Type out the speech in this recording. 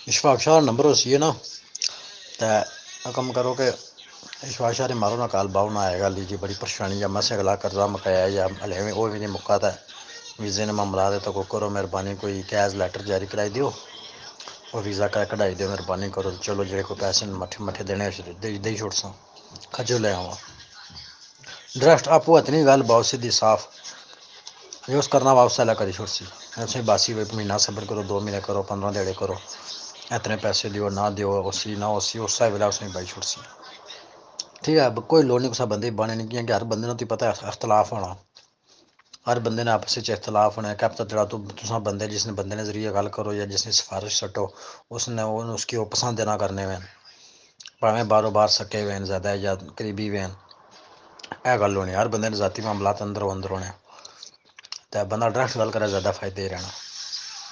Ishfaq Shah number उसी है ना, तो कम करो कि इशफाक शाह मारो ना काल बाऊ ना आएगा लीजिए बड़ी परेशानी या मसे अगला कर्जा मकाया या हले वो भी नहीं मुक्का था वीज़े ने मामला दे तो को करो मेहरबानी कोई कैश लैटर जारी कराई दियो और वीज़ा का कढ़ाई दियो मेहरबानी करो चलो जो कोई पैसे मठे मठे देने दे छोड़ सा खजो ले आवा ड्रस्ट आपू इतनी गल बहुत सीधी साफ यूज करना वापस ला करी छोड़ सी ऐसे बासी महीना सबर करो 2 महीने करो 15 दिहाड़े करो इतने पैसे दियो ना दियो उसी ना उसी उस वेला उसने बाई छोड़ सी ठीक है कोई लोड़ नहीं कुछ बंदे बने नहीं कि हर बंदे तुम पता है अख्तलाफ होना हर बंदे ने आपस में इख्तलाफ होना क्या पता जरा तुम बंदे जिसने बंदे ने जरिए गल करो या जिसने सिफारिश सटो उसने उसकी वो पसंद ना करने वैन भावें बारों बार सके वैन ज़्यादा या करीबी वैन यह गल होनी हर बंदे ने जाती मामलात अंदरों अंदर होने तो बंदा डायरैक्ट गल करे ज़्यादा फायदे रहना।